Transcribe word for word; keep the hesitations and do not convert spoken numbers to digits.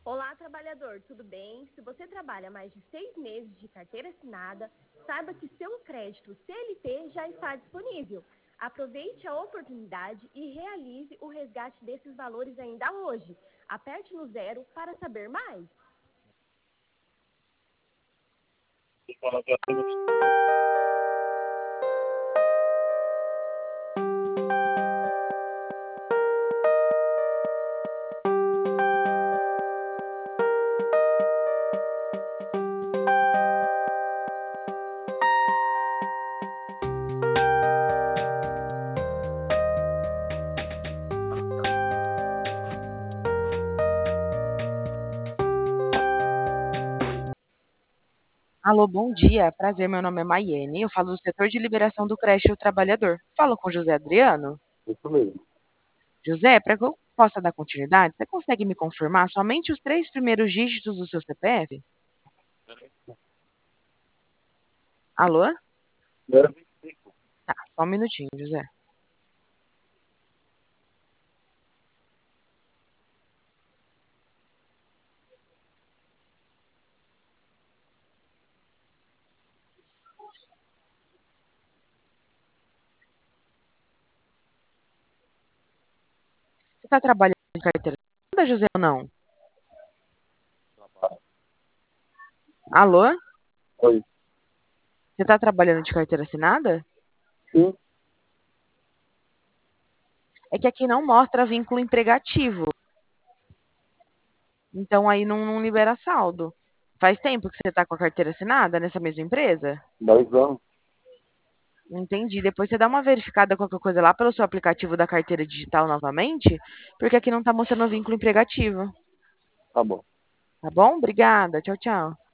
Olá, trabalhador, tudo bem? Se você trabalha mais de seis meses de carteira assinada, saiba que seu crédito C L T já está disponível. Aproveite a oportunidade e realize o resgate desses valores ainda hoje. Aperte no zero para saber mais. Alô, bom dia. Prazer, meu nome é Maiene. Eu falo do setor de liberação do creche do trabalhador. Falo com José Adriano. Isso mesmo. José, para que eu possa dar continuidade, você consegue me confirmar somente os três primeiros dígitos do seu C P F? Alô? Era vinte e cinco. Tá, só um minutinho, José. Você está trabalhando em carteira assinada, José, ou não? Alô? Oi. Você está trabalhando de carteira assinada? Sim. É que aqui não mostra vínculo empregativo. Então aí não, não libera saldo. Faz tempo que você está com a carteira assinada nessa mesma empresa? Dez anos. Entendi. Depois você dá uma verificada qualquer coisa lá pelo seu aplicativo da carteira digital novamente, porque aqui não está mostrando vínculo empregativo. Tá bom. Tá bom? Obrigada. Tchau, tchau.